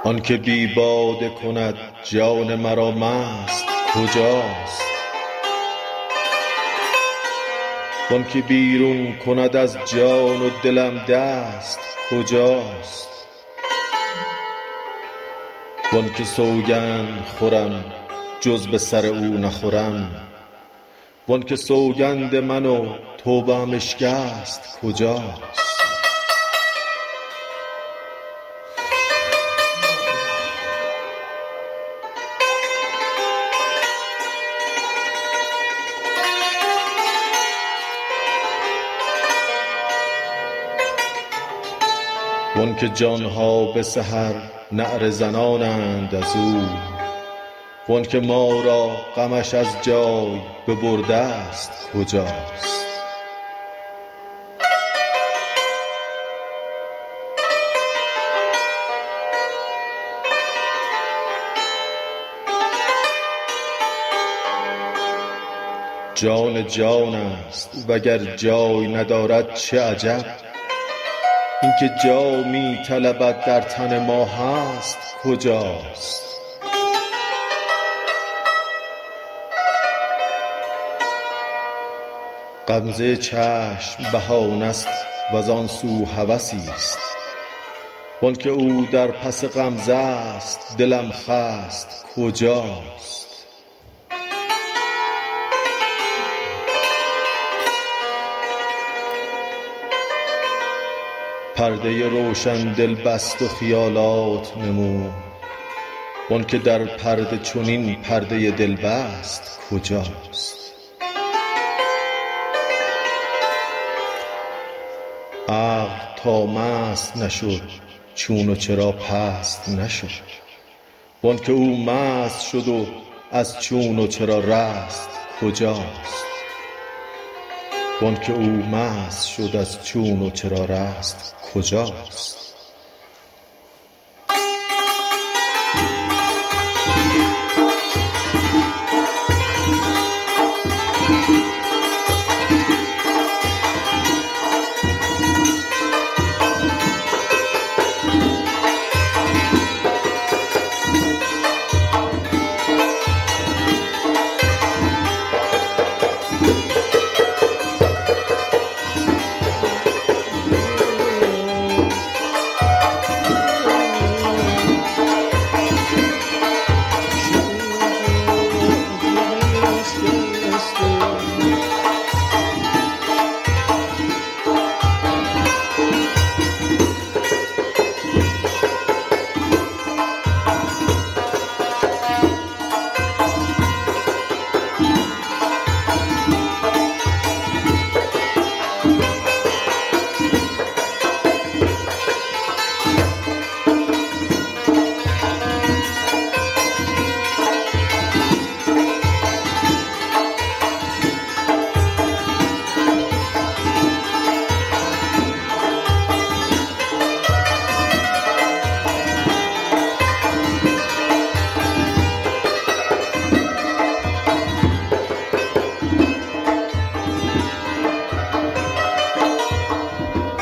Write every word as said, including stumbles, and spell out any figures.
آن که بی باده کند جان مرا مست کجاست؟ وان که بیرون کند از جان و دلم دست کجاست؟ وان که سوگند خورم جز به سر او نخورم، وان که سوگند من و توبه ام اشکست کجاست؟ وان که جان ها به سحر نعره زنانند از او، وان که ما را غمش از جای ببرده است کجاست؟ جان جان است وگر جای ندارد چه عجب، این که جا می طلبد در تن ما هست کجاست؟ غمزه چشم بهانه است وزان سو هوسی است، وان که او در پس غمزه است دلم خست کجاست؟ پرده روشن دل بست و خیالات نمود، وان که در پرده چنین پرده دل بست کجاست؟ عقل تا مست نشد چون و چرا پست نشد، وان که او مست شد و از چون و چرا رست کجاست؟ وان که او مست شد از چون و چرا رست کجاست؟